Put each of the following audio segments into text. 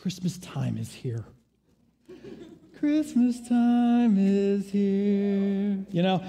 Christmas time is here. Christmas time is here. You know,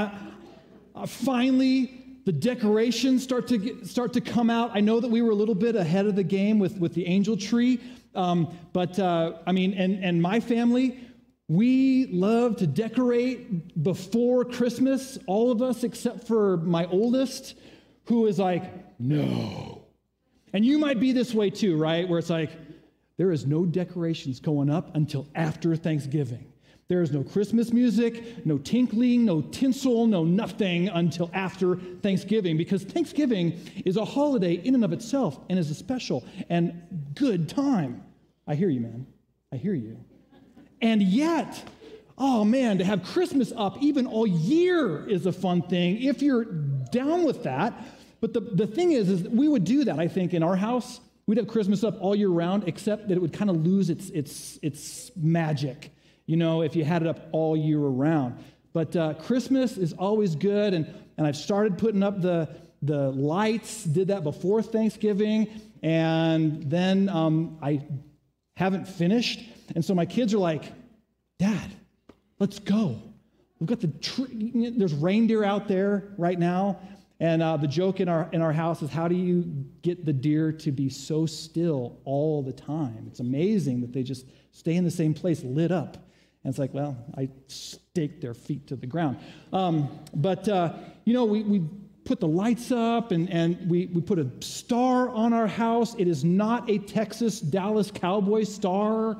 finally, the decorations start to come out. I know that we were a little bit ahead of the game with the angel tree, but my family, we love to decorate before Christmas. All of us, except for my oldest, who is like, no. And you might be this way too, right? Where it's like, there is no decorations going up until after Thanksgiving. There is no Christmas music, no tinkling, no tinsel, no nothing until after Thanksgiving, because Thanksgiving is a holiday in and of itself and is a special and good time. I hear you, man. I hear you. And yet, oh man, to have Christmas up even all year is a fun thing if you're down with that. But the thing is we would do that, I think, in our house. We'd have Christmas up all year round, except that it would kind of lose its magic, you know, if you had it up all year around. But Christmas is always good, and I've started putting up the lights, did that before Thanksgiving, and then I haven't finished. And so my kids are like, Dad, let's go. We've got the tree, there's reindeer out there right now. And the joke in our house is, how do you get the deer to be so still all the time? It's amazing that they just stay in the same place lit up. And it's like, well, I stake their feet to the ground. We put the lights up and we put a star on our house. It is not a Texas Dallas Cowboy star.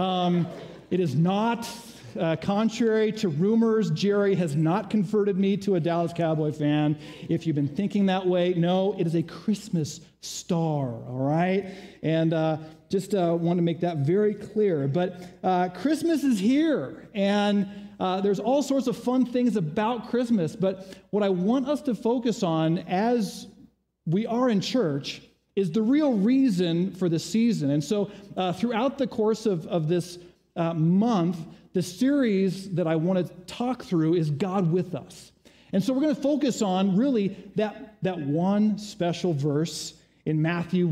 It is not, contrary to rumors, Jerry has not converted me to a Dallas Cowboy fan. If you've been thinking that way, no, it is a Christmas star, all right? And just want to make that very clear. But Christmas is here, and there's all sorts of fun things about Christmas. But what I want us to focus on as we are in church is the real reason for the season. And so throughout the course of this month, the series that I want to talk through is God with us. And so we're going to focus on really that one special verse in Matthew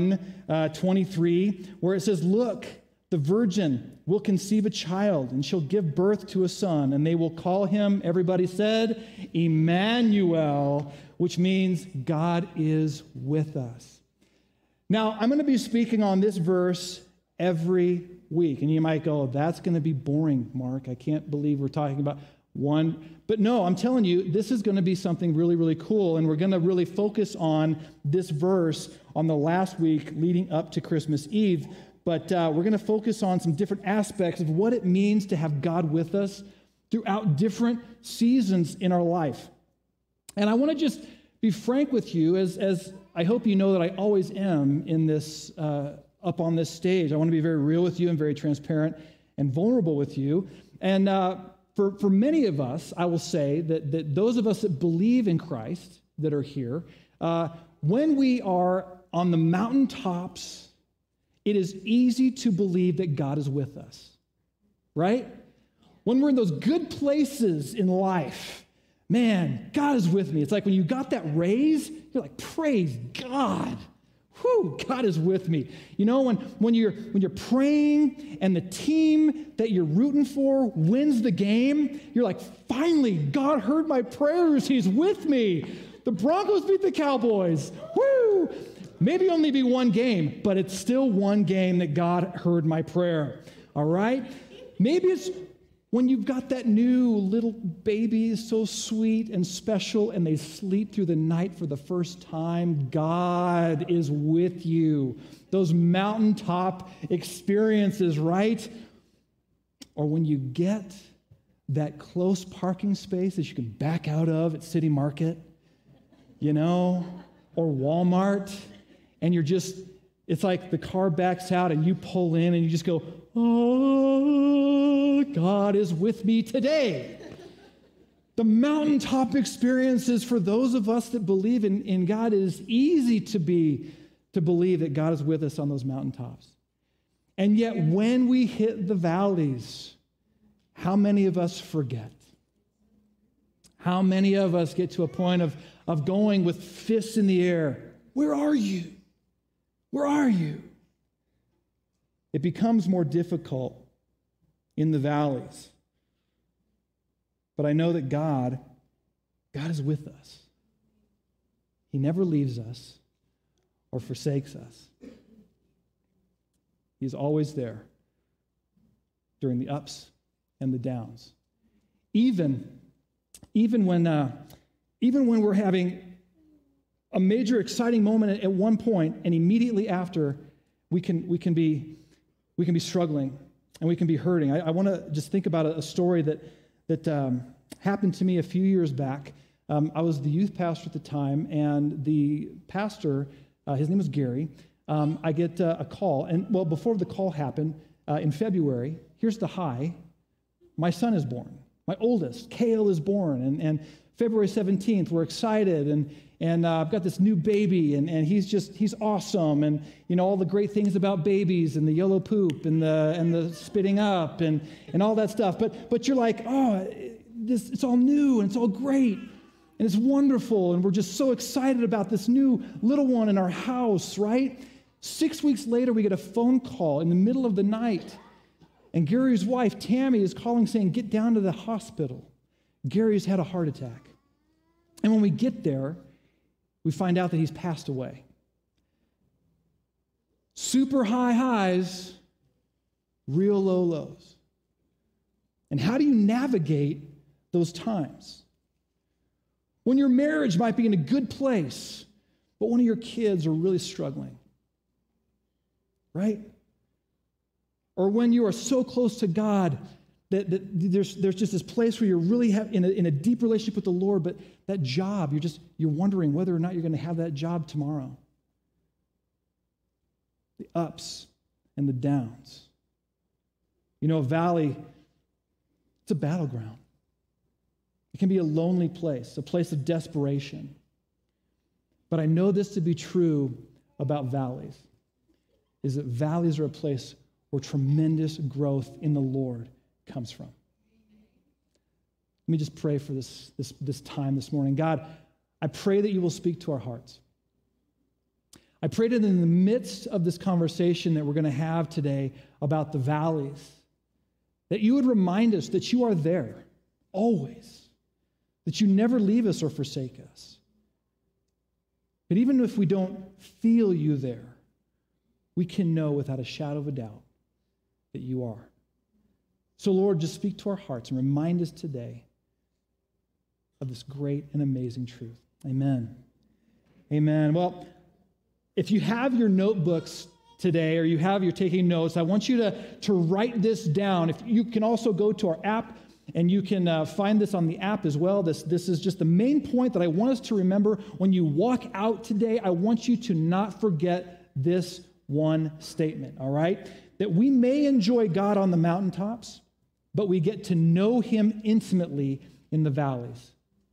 1:23, where it says, look, the virgin will conceive a child, and she'll give birth to a son, and they will call him, everybody said, Emmanuel, which means God is with us. Now, I'm going to be speaking on this verse every week. And you might go, that's going to be boring, Mark. I can't believe we're talking about one. But no, I'm telling you, this is going to be something really, really cool. And we're going to really focus on this verse on the last week leading up to Christmas Eve. But we're going to focus on some different aspects of what it means to have God with us throughout different seasons in our life. And I want to just be frank with you, as I hope you know that I always am in this up on this stage. I want to be very real with you and very transparent and vulnerable with you. And for many of us, I will say that those of us that believe in Christ that are here, when we are on the mountaintops, it is easy to believe that God is with us, right? When we're in those good places in life, man, God is with me. It's like when you got that raise, you're like, praise God. Whew, God is with me. You know, when you're praying and the team that you're rooting for wins the game, you're like, finally, God heard my prayers. He's with me. The Broncos beat the Cowboys. Woo! Maybe only be one game, but it's still one game that God heard my prayer. All right? Maybe it's when you've got that new little baby, so sweet and special, and they sleep through the night for the first time, God is with you. Those mountaintop experiences, right? Or when you get that close parking space that you can back out of at City Market, you know, or Walmart, and you're just, it's like the car backs out and you pull in and you just go, oh, God is with me today. The mountaintop experiences for those of us that believe in God, it is easy to believe that God is with us on those mountaintops. And yet when we hit the valleys, how many of us forget? How many of us get to a point of going with fists in the air? Where are you? Where are you? It becomes more difficult in the valleys. But I know that God is with us. He never leaves us or forsakes us. He's always there during the ups and the downs. Even when we're having a major exciting moment at one point, and immediately after, we can be struggling and we can be hurting. I want to just think about a story that happened to me a few years back. I was the youth pastor at the time, and the pastor, his name was Gary. I get a call, and well, before the call happened, in February, here's the high. My son is born. My oldest, Kale, is born, and February 17th, we're excited, and I've got this new baby, and he's awesome, and all the great things about babies, and the yellow poop, and the spitting up, and all that stuff. But you're like, oh, it's all new, and it's all great, and it's wonderful, and we're just so excited about this new little one in our house, right? 6 weeks later, we get a phone call in the middle of the night, and Gary's wife, Tammy, is calling saying, get down to the hospital. Gary's had a heart attack. And when we get there, we find out that he's passed away. Super high highs, real low lows. And how do you navigate those times? When your marriage might be in a good place, but one of your kids are really struggling, right? Or when you are so close to God that there's just this place where you're really in a deep relationship with the Lord, but that job, you're wondering whether or not you're going to have that job tomorrow. The ups and the downs. A valley, it's a battleground. It can be a lonely place, a place of desperation. But I know this to be true about valleys, is that valleys are a place where tremendous growth in the Lord comes from. Let me just pray for this time this morning. God, I pray that you will speak to our hearts. I pray that in the midst of this conversation that we're going to have today about the valleys, that you would remind us that you are there always, that you never leave us or forsake us. But even if we don't feel you there, we can know without a shadow of a doubt that you are. So, Lord, just speak to our hearts and remind us today of this great and amazing truth. Amen. Amen. Well, if you have your notebooks today or you're taking notes, I want you to write this down. If you can also go to our app, and you can find this on the app as well. This is just the main point that I want us to remember when you walk out today. I want you to not forget this one statement, all right? That we may enjoy God on the mountaintops, but we get to know him intimately in the valleys.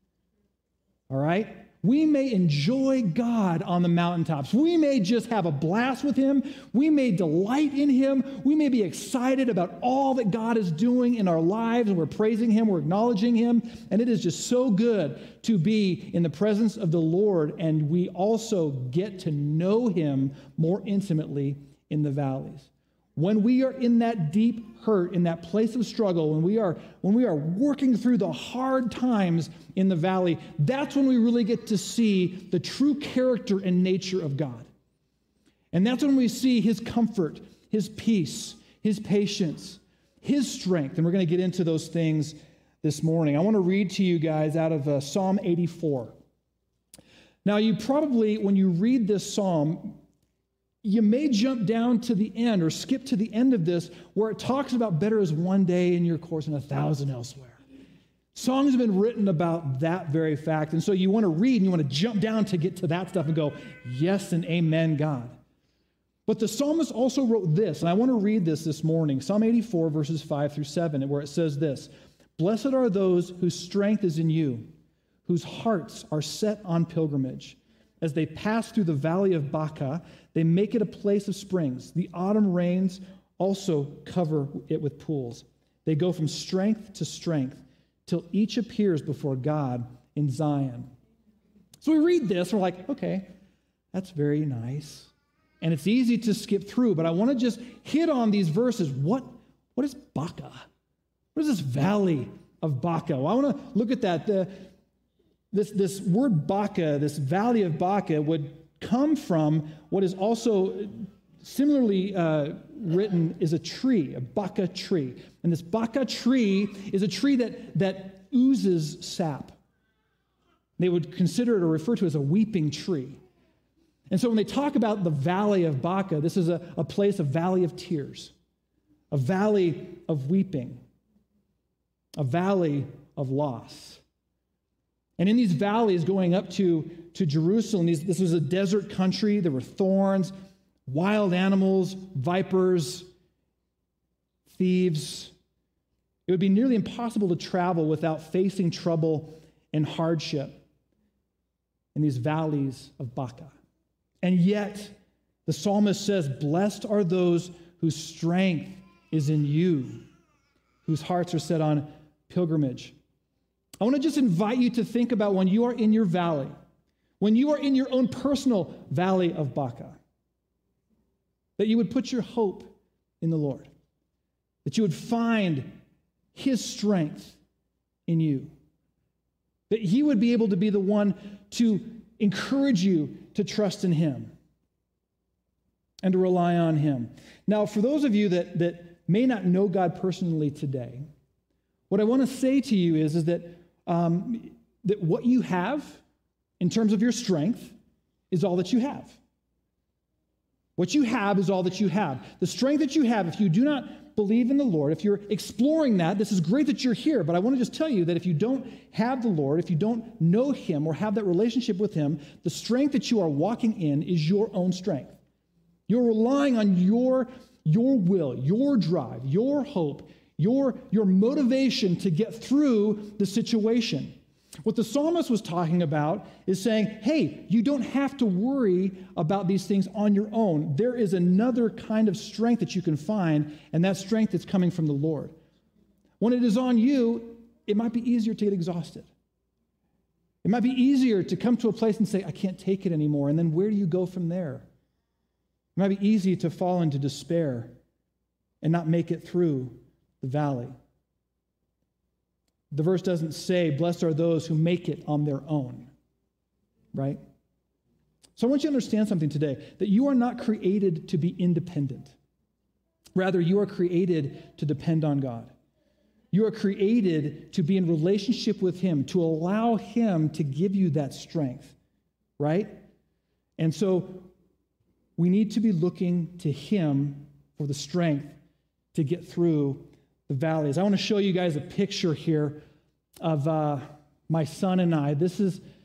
All right? We may enjoy God on the mountaintops. We may just have a blast with him. We may delight in him. We may be excited about all that God is doing in our lives, and we're praising him, we're acknowledging him, and it is just so good to be in the presence of the Lord, and we also get to know him more intimately in the valleys. When we are in that deep hurt, in that place of struggle, when we are working through the hard times in the valley, that's when we really get to see the true character and nature of God. And that's when we see his comfort, his peace, his patience, his strength. And we're going to get into those things this morning. I want to read to you guys out of Psalm 84. Now, you probably, when you read this psalm, you may jump down to the end or skip to the end of this where it talks about better is one day in your course and 1,000 elsewhere. Songs have been written about that very fact. And so you want to read and you want to jump down to get to that stuff and go, yes and amen, God. But the psalmist also wrote this, and I want to read this morning, Psalm 84, verses 5 through 7, where it says this: Blessed are those whose strength is in you, whose hearts are set on pilgrimage. As they pass through the valley of Baca, they make it a place of springs. The autumn rains also cover it with pools. They go from strength to strength till each appears before God in Zion. So we read this, and we're like, okay, that's very nice. and it's easy to skip through, but I want to just hit on these verses. What is Baca? What is this valley of Baca? Well, I want to look at that. This word Baca, this valley of Baca, would come from what is also similarly written is a tree, a Baca tree. And this Baca tree is a tree that oozes sap. They would consider it or refer to it as a weeping tree. And so when they talk about the valley of Baca, this is a place, a valley of tears, a valley of weeping, a valley of loss. And in these valleys going up to Jerusalem, this was a desert country. There were thorns, wild animals, vipers, thieves. It would be nearly impossible to travel without facing trouble and hardship in these valleys of Baca. And yet, the psalmist says, "Blessed are those whose strength is in you, whose hearts are set on pilgrimage." I want to just invite you to think about when you are in your valley, when you are in your own personal valley of Baca, that you would put your hope in the Lord, that you would find His strength in you, that He would be able to be the one to encourage you to trust in Him and to rely on Him. Now, for those of you that may not know God personally today, what I want to say to you is that what you have in terms of your strength is all that you have. What you have is all that you have. The strength that you have, if you do not believe in the Lord, if you're exploring that, this is great that you're here, but I want to just tell you that if you don't have the Lord, if you don't know Him or have that relationship with Him, the strength that you are walking in is your own strength. You're relying on your will, your drive, your hope, your motivation to get through the situation. What the psalmist was talking about is saying, hey, you don't have to worry about these things on your own. There is another kind of strength that you can find, and that strength is coming from the Lord. When it is on you, it might be easier to get exhausted. It might be easier to come to a place and say, I can't take it anymore, and then where do you go from there? It might be easy to fall into despair and not make it through the valley. The verse doesn't say, blessed are those who make it on their own, right? So I want you to understand something today, that you are not created to be independent. Rather, you are created to depend on God. You are created to be in relationship with Him, to allow Him to give you that strength, right? And so we need to be looking to Him for the strength to get through the valleys. I want to show you guys a picture here of my son and I. This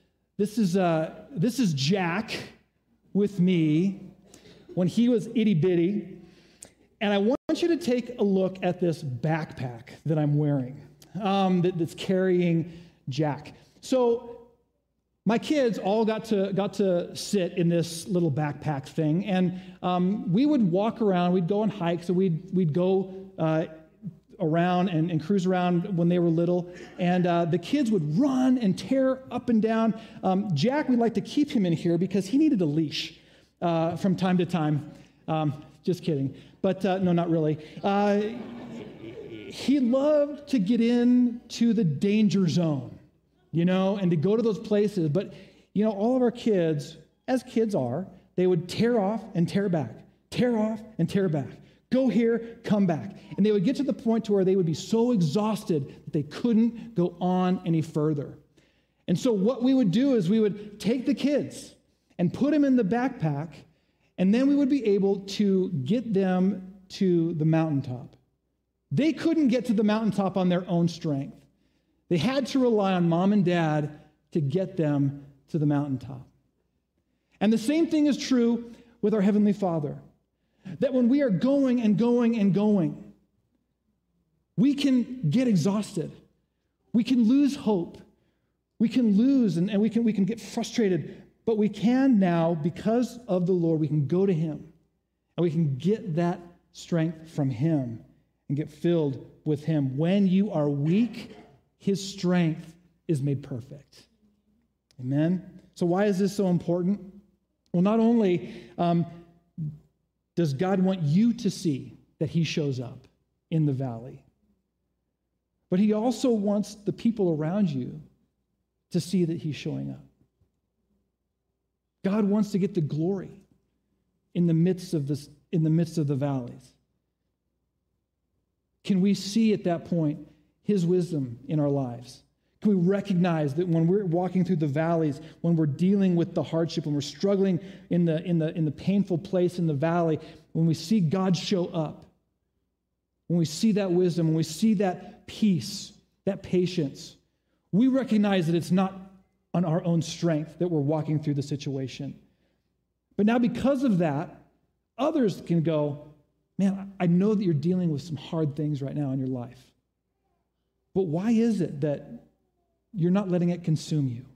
is Jack with me when he was itty bitty, and I want you to take a look at this backpack that I'm wearing that's carrying Jack. So my kids all got to sit in this little backpack thing, and we would walk around. We'd go on hikes, so we'd go around and cruise around when they were little, and the kids would run and tear up and down. Jack, we like to keep him in here because he needed a leash from time to time. Just kidding, but no, not really. He loved to get into the danger zone, and to go to those places. But, all of our kids, as kids are, they would tear off and tear back, tear off and tear back. Go here, come back. And they would get to the point to where they would be so exhausted that they couldn't go on any further. And so what we would do is we would take the kids and put them in the backpack, and then we would be able to get them to the mountaintop. They couldn't get to the mountaintop on their own strength. They had to rely on mom and dad to get them to the mountaintop. And the same thing is true with our Heavenly Father. That when we are going and going and going, we can get exhausted. We can lose hope. We can lose and we can get frustrated. But we can now, because of the Lord, we can go to Him. And we can get that strength from Him and get filled with Him. When you are weak, His strength is made perfect. Amen? So why is this so important? Well, not only does God want you to see that he shows up in the valley? But he also wants the people around you to see that he's showing up. God wants to get the glory in the midst of the valleys. Can we see at that point his wisdom in our lives? Can we recognize that when we're walking through the valleys, when we're dealing with the hardship, when we're struggling in the painful place in the valley, when we see God show up, when we see that wisdom, when we see that peace, that patience, we recognize that it's not on our own strength that we're walking through the situation. But now because of that, others can go, man, I know that you're dealing with some hard things right now in your life. But why is it that you're not letting it consume you?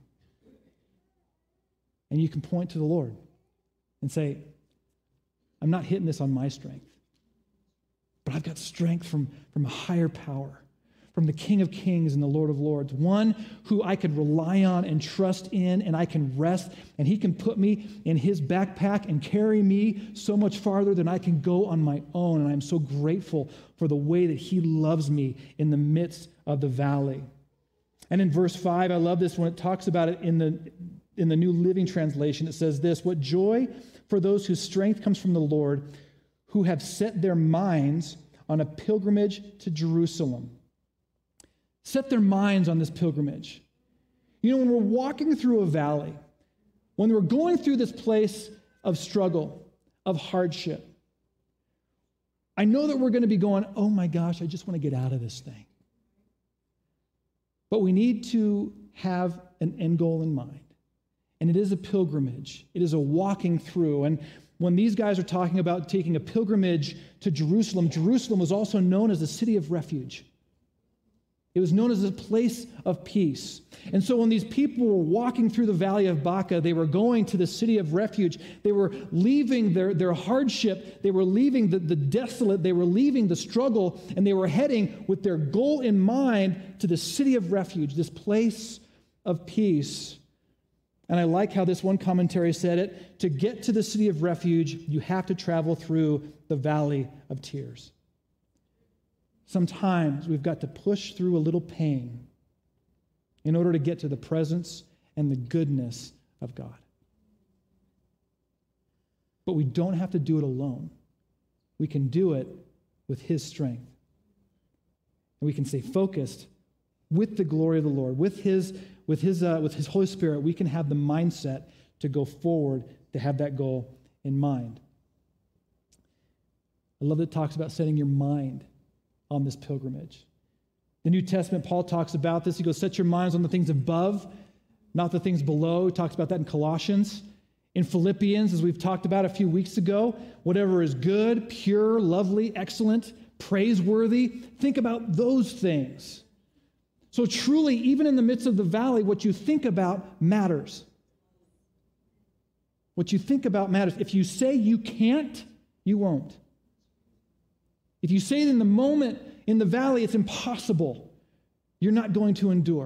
And you can point to the Lord and say, I'm not hitting this on my strength, but I've got strength from a higher power, from the King of Kings and the Lord of Lords, one who I can rely on and trust in, and I can rest, and he can put me in his backpack and carry me so much farther than I can go on my own. And I'm so grateful for the way that he loves me in the midst of the valley. And in verse 5, I love this when it talks about it in the New Living Translation. It says this: what joy for those whose strength comes from the Lord, who have set their minds on a pilgrimage to Jerusalem. Set their minds on this pilgrimage. You know, when we're walking through a valley, when we're going through this place of struggle, of hardship, I know that we're going to be going, oh my gosh, I just want to get out of this thing. But we need to have an end goal in mind. And it is a pilgrimage. It is a walking through. And when these guys are talking about taking a pilgrimage to Jerusalem, Jerusalem was also known as the city of refuge. It was known as a place of peace. And so when these people were walking through the valley of Baca, they were going to the city of refuge. They were leaving their hardship. They were leaving the desolate. They were leaving the struggle. And they were heading with their goal in mind to the city of refuge, this place of peace. And I like how this one commentary said it: to get to the city of refuge, you have to travel through the valley of tears. Sometimes we've got to push through a little pain in order to get to the presence and the goodness of God. But we don't have to do it alone. We can do it with his strength. And we can stay focused with the glory of the Lord, with his Holy Spirit. We can have the mindset to go forward, to have that goal in mind. I love that it talks about setting your mind on this pilgrimage. The New Testament, Paul talks about this. He goes, set your minds on the things above, not the things below. He talks about that in Colossians. In Philippians, as we've talked about a few weeks ago, whatever is good, pure, lovely, excellent, praiseworthy, think about those things. So truly, even in the midst of the valley, what you think about matters. What you think about matters. If you say you can't, you won't. If you say in the moment in the valley it's impossible, you're not going to endure.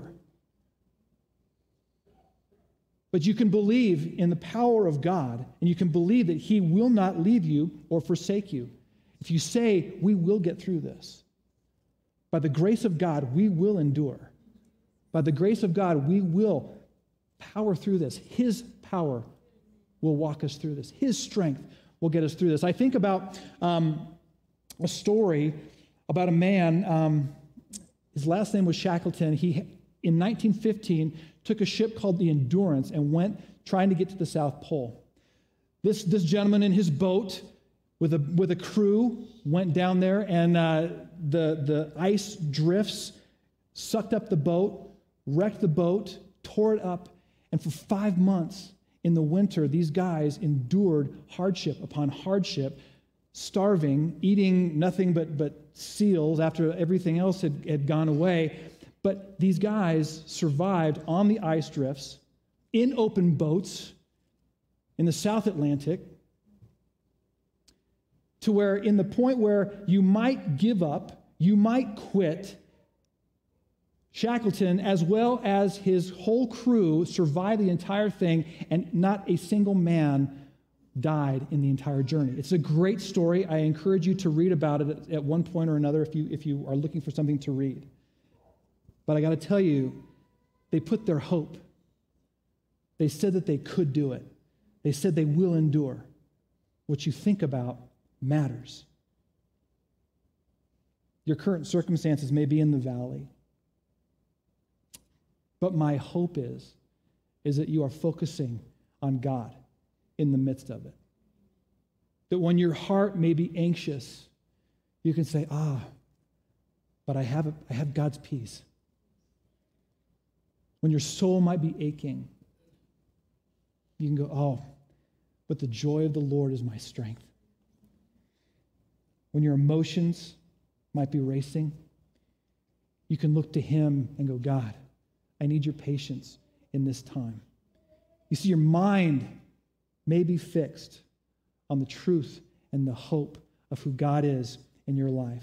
But you can believe in the power of God, and you can believe that he will not leave you or forsake you. If you say, we will get through this. By the grace of God, we will endure. By the grace of God, we will power through this. His power will walk us through this. His strength will get us through this. I think about a story about a man. His last name was Shackleton. He, in 1915, took a ship called the Endurance and went trying to get to the South Pole. This gentleman in his boat with a crew went down there, and the ice drifts sucked up the boat, wrecked the boat, tore it up, and for 5 months in the winter, these guys endured hardship upon hardship, starving, eating nothing but seals after everything else had gone away. But these guys survived on the ice drifts, in open boats, in the South Atlantic, to where in the point where you might give up, you might quit, Shackleton, as well as his whole crew, survived the entire thing, and not a single man died in the entire journey. It's a great story. I encourage you to read about it at one point or another if you are looking for something to read. But I got to tell you, they put their hope. They said that they could do it. They said they will endure. What you think about matters. Your current circumstances may be in the valley. But my hope is that you are focusing on God in the midst of it. That when your heart may be anxious, you can say, but I have God's peace. When your soul might be aching, you can go, but the joy of the Lord is my strength. When your emotions might be racing, you can look to him and go, God, I need your patience in this time. You see, your mind may be fixed on the truth and the hope of who God is in your life.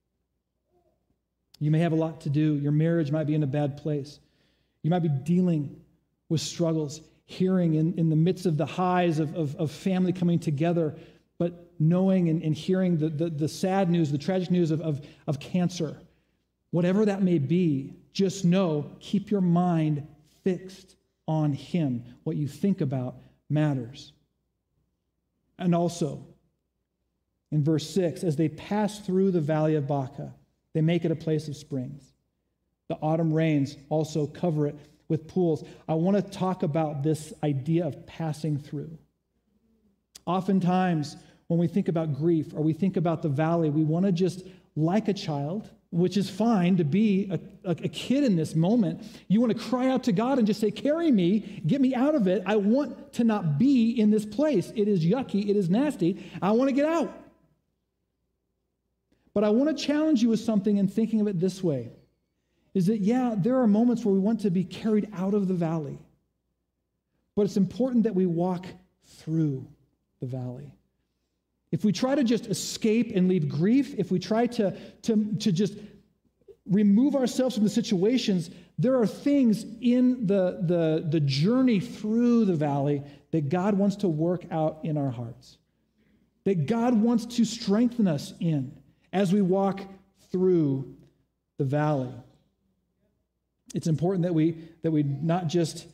You may have a lot to do. Your marriage might be in a bad place. You might be dealing with struggles, hearing in the midst of the highs of family coming together, but knowing and hearing the sad news, the tragic news of cancer. Whatever that may be, just know, keep your mind fixed on him. What you think about matters. And also, in verse 6, as they pass through the valley of Baca, they make it a place of springs. The autumn rains also cover it with pools. I want to talk about this idea of passing through. Oftentimes, when we think about grief or we think about the valley, we want to just, like a child, which is fine to be a kid in this moment, you want to cry out to God and just say, carry me, get me out of it. I want to not be in this place. It is yucky. It is nasty. I want to get out. But I want to challenge you with something in thinking of it this way, is that, there are moments where we want to be carried out of the valley. But it's important that we walk through the valley. If we try to just escape and leave grief, if we try to just remove ourselves from the situations, there are things in the journey through the valley that God wants to work out in our hearts, that God wants to strengthen us in as we walk through the valley. It's important that we not just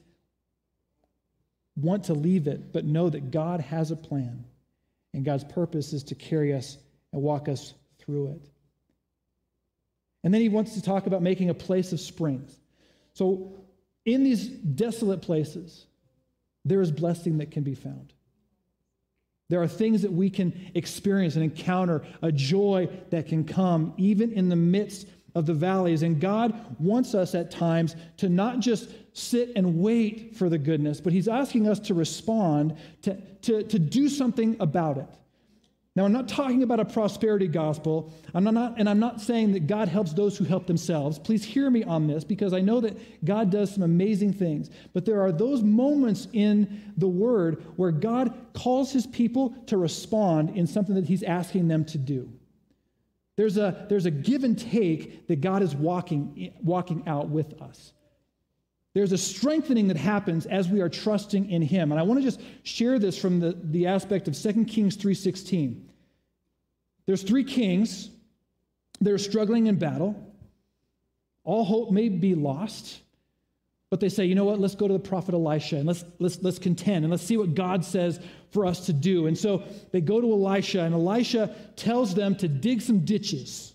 want to leave it, but know that God has a plan. And God's purpose is to carry us and walk us through it. And then he wants to talk about making a place of springs. So in these desolate places, there is blessing that can be found. There are things that we can experience and encounter, a joy that can come even in the midst of the valleys. And God wants us at times to not just sit and wait for the goodness, but he's asking us to respond, to do something about it. Now, I'm not talking about a prosperity gospel. I'm not saying that God helps those who help themselves. Please hear me on this, because I know that God does some amazing things. But there are those moments in the Word where God calls his people to respond in something that he's asking them to do. There's a give and take that God is walking out with us. There's a strengthening that happens as we are trusting in him. And I want to just share this from the aspect of 2 Kings 3:16. There's 3 kings. They're struggling in battle. All hope may be lost. But they say, you know what, let's go to the prophet Elisha and let's contend and let's see what God says for us to do. And so they go to Elisha, and Elisha tells them to dig some ditches.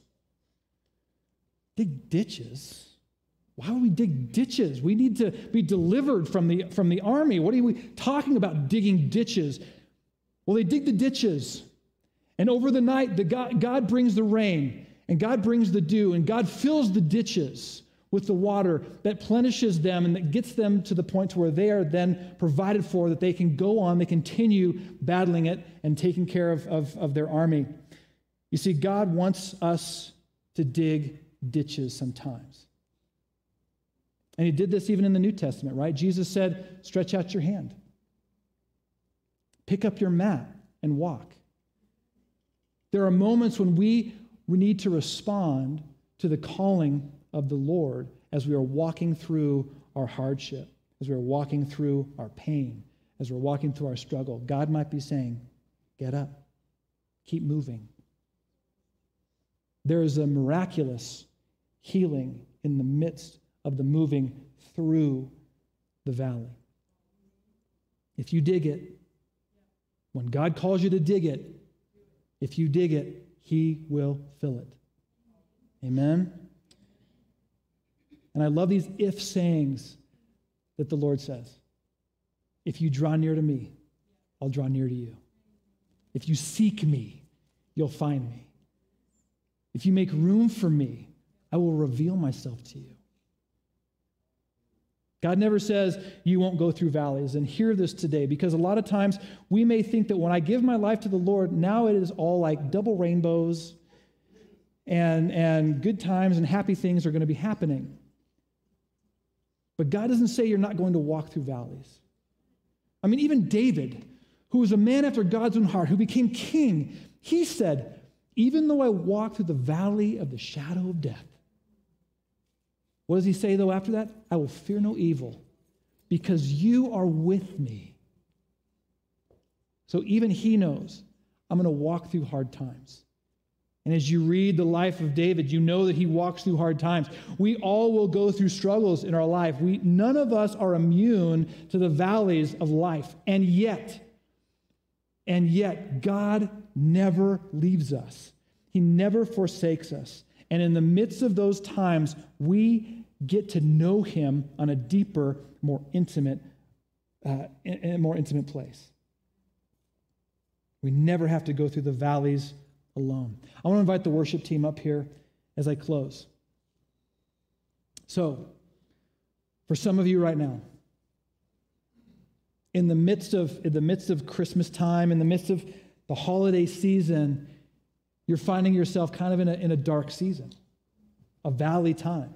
Dig ditches? Why would we dig ditches? We need to be delivered from the army. What are we talking about, digging ditches? Well, they dig the ditches. And over the night, God brings the rain, and God brings the dew, and God fills the ditches with the water that plenishes them and that gets them to the point to where they are then provided for, that they can go on, they continue battling it and taking care of their army. You see, God wants us to dig ditches sometimes. And he did this even in the New Testament, right? Jesus said, stretch out your hand. Pick up your mat and walk. There are moments when we need to respond to the calling of the Lord as we are walking through our hardship, as we are walking through our pain, as we're walking through our struggle, God might be saying, get up, keep moving. There is a miraculous healing in the midst of the moving through the valley. If you dig it, when God calls you to dig it, if you dig it, he will fill it. Amen? And I love these if sayings that the Lord says. If you draw near to me, I'll draw near to you. If you seek me, you'll find me. If you make room for me, I will reveal myself to you. God never says you won't go through valleys. And hear this today, because a lot of times we may think that when I give my life to the Lord, now it is all like double rainbows and good times and happy things are going to be happening. But God doesn't say you're not going to walk through valleys. I mean, even David, who was a man after God's own heart, who became king, he said, even though I walk through the valley of the shadow of death. What does he say, though, after that? I will fear no evil, because you are with me. So even he knows, I'm going to walk through hard times. And as you read the life of David, you know that he walks through hard times. We all will go through struggles in our life. None of us are immune to the valleys of life. And yet, God never leaves us. He never forsakes us. And in the midst of those times, we get to know him on a deeper, more intimate place. We never have to go through the valleys alone. I want to invite the worship team up here as I close. So, for some of you right now, in the midst of Christmas time, in the midst of the holiday season, you're finding yourself kind of in a dark season, a valley time.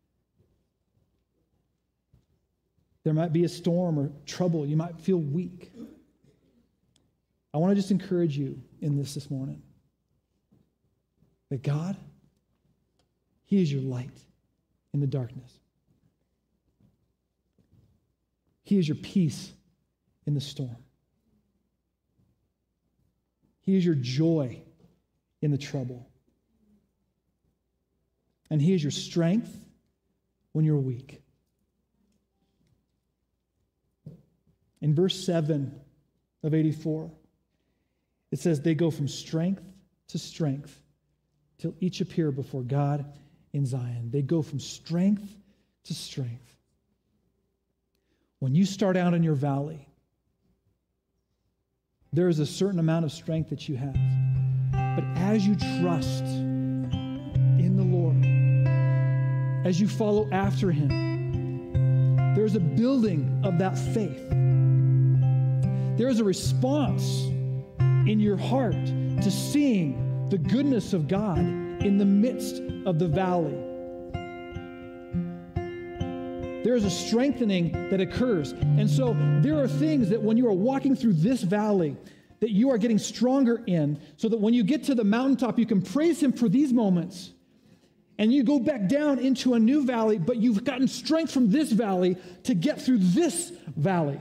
There might be a storm or trouble. You might feel weak. I want to just encourage you in this morning that God, he is your light in the darkness. He is your peace in the storm. He is your joy in the trouble. And he is your strength when you're weak. In verse 7 of 84, it says they go from strength to strength till each appear before God in Zion. They go from strength to strength. When you start out in your valley, there is a certain amount of strength that you have. But as you trust in the Lord, as you follow after him, there's a building of that faith. There is a response in your heart to seeing the goodness of God in the midst of the valley. There is a strengthening that occurs. And so there are things that when you are walking through this valley that you are getting stronger in, so that when you get to the mountaintop, you can praise him for these moments. And you go back down into a new valley, but you've gotten strength from this valley to get through this valley.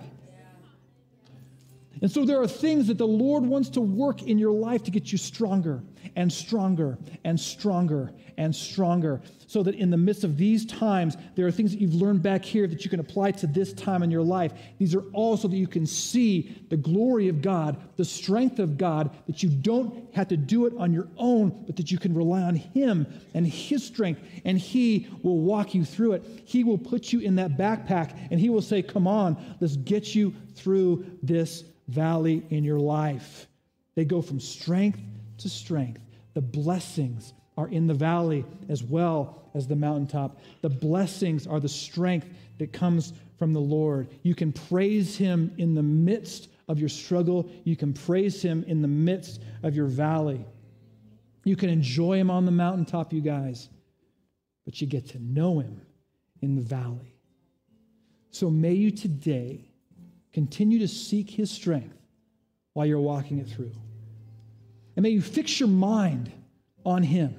And so there are things that the Lord wants to work in your life to get you stronger and stronger and stronger and stronger, so that in the midst of these times, there are things that you've learned back here that you can apply to this time in your life. These are all so that you can see the glory of God, the strength of God, that you don't have to do it on your own, but that you can rely on him and his strength, and he will walk you through it. He will put you in that backpack, and he will say, come on, let's get you through this valley in your life. They go from strength to strength. The blessings are in the valley as well as the mountaintop. The blessings are the strength that comes from the Lord. You can praise him in the midst of your struggle. You can praise him in the midst of your valley. You can enjoy him on the mountaintop, you guys, but you get to know him in the valley. So may you today continue to seek his strength while you're walking it through. And may you fix your mind on him.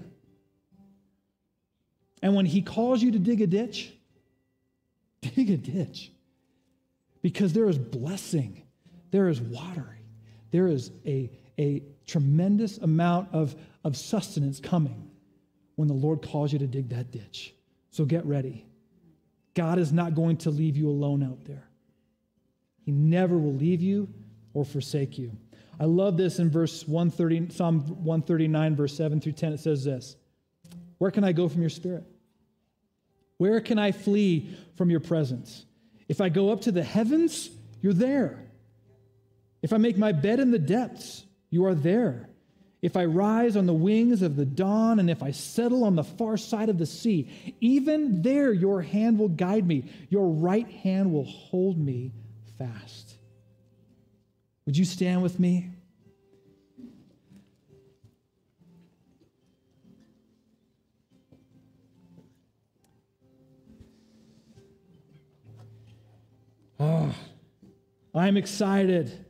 And when he calls you to dig a ditch, dig a ditch. Because there is blessing there is watering. There is a tremendous amount of sustenance coming when the Lord calls you to dig that ditch. So get ready. God is not going to leave you alone out there. He never will leave you or forsake you. I love this in Psalm 139, verse 7 through 10. It says this: where can I go from your spirit? Where can I flee from your presence? If I go up to the heavens, you're there. If I make my bed in the depths, you are there. If I rise on the wings of the dawn, and if I settle on the far side of the sea, even there your hand will guide me. Your right hand will hold me fast. Would you stand with me? Oh, I'm excited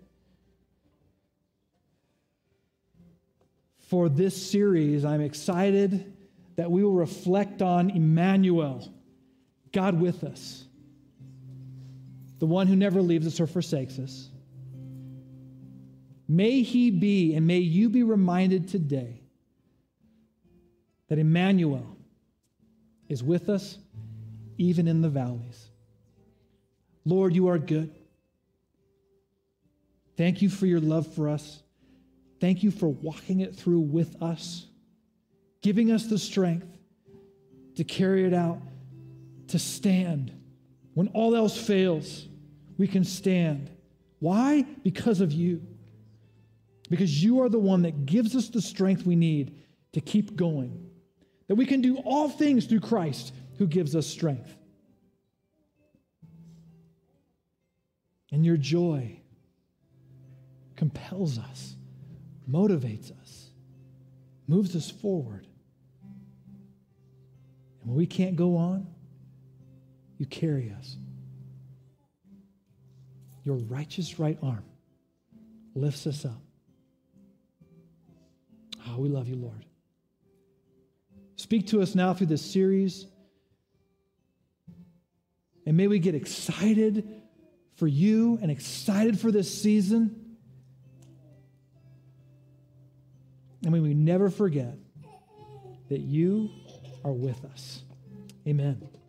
for this series. I'm excited that we will reflect on Emmanuel, God with us, the one who never leaves us or forsakes us. May he be, and may you be reminded today that Emmanuel is with us even in the valleys. Lord, you are good. Thank you for your love for us. Thank you for walking it through with us, giving us the strength to carry it out, to stand. When all else fails, we can stand. Why? Because of you. Because you are the one that gives us the strength we need to keep going. That we can do all things through Christ who gives us strength. And your joy compels us, motivates us, moves us forward. And when we can't go on, you carry us. Your righteous right arm lifts us up. Oh, we love you, Lord. Speak to us now through this series. And may we get excited for you and excited for this season. And may we never forget that you are with us. Amen.